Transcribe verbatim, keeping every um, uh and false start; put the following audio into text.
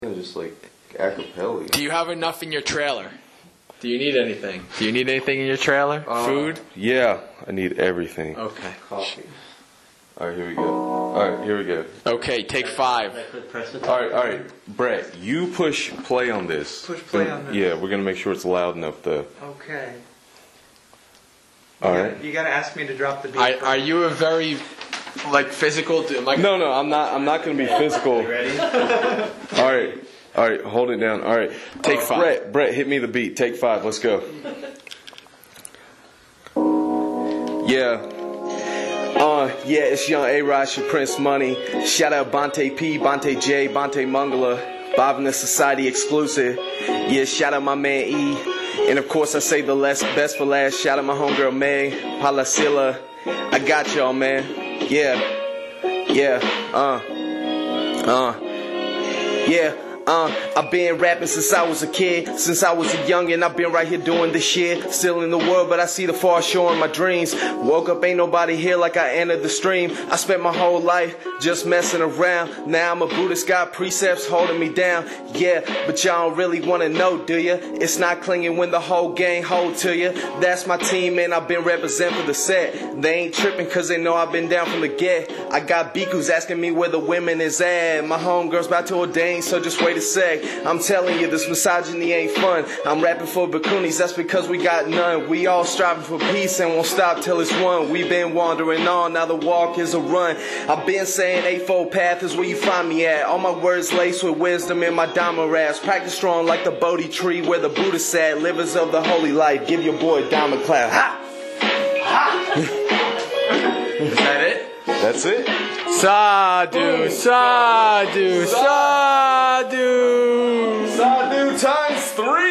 Just like acapella. Do you have enough in your trailer? Do you need anything? Do you need anything in your trailer? Uh, Food? Yeah, I need everything. Okay. Coffee. All right, here we go. All right, here we go. Okay, take five. All right, all right, Brett, you push play on this. Push play on this. Yeah, we're gonna make sure it's loud enough though. Okay. All you right. Gotta, you gotta ask me to drop the beat. I, are you a very like physical? Am I No, no, I'm not. I'm not gonna be physical. Ready? All right, all right, hold it down. All right, Take uh, five. Brett, Brett, hit me the beat. Take five. Let's go. Yeah. Uh, yeah, it's Young A-Rod, your Prince Money. Shout out Bonte P, Bonte J, Bonte Mangala, Bhavana Society exclusive. Yeah, shout out my man E. And of course I say the less, best for last. Shout out my homegirl May, Palasila. I got y'all, man. Yeah, yeah, uh, uh, yeah. Uh, I've been rapping since I was a kid. Since I was a youngin', I've been right here doing this shit. Still in the world, but I see the far shore in my dreams. Woke up, ain't nobody here like I entered the stream. I spent my whole life just messing around. Now I'm a Buddhist, got precepts holding me down. Yeah, but y'all don't really wanna know, do ya? It's not clinging when the whole gang hold to ya. That's my team, and I've been representing for the set. They ain't tripping cause they know I've been down from the get. I got bhikkhus asking me where the women is at. My homegirl's about to ordain, so just wait a sec. I'm telling you, this misogyny ain't fun. I'm rapping for bhikkhunis, that's because we got none. We all striving for peace and won't stop till it's won. We've been wandering on, now the walk is a run. I've been saying eightfold path is where you find me at. All my words laced with wisdom in my Dhamma raps. Practice strong like the Bodhi tree where the Buddha sat. Livers of the holy life, give your boy a Dhamma clap. Ha! Ha! Is that it? That's it. Sadhu, sadhu, sadhu. Sadhu times three.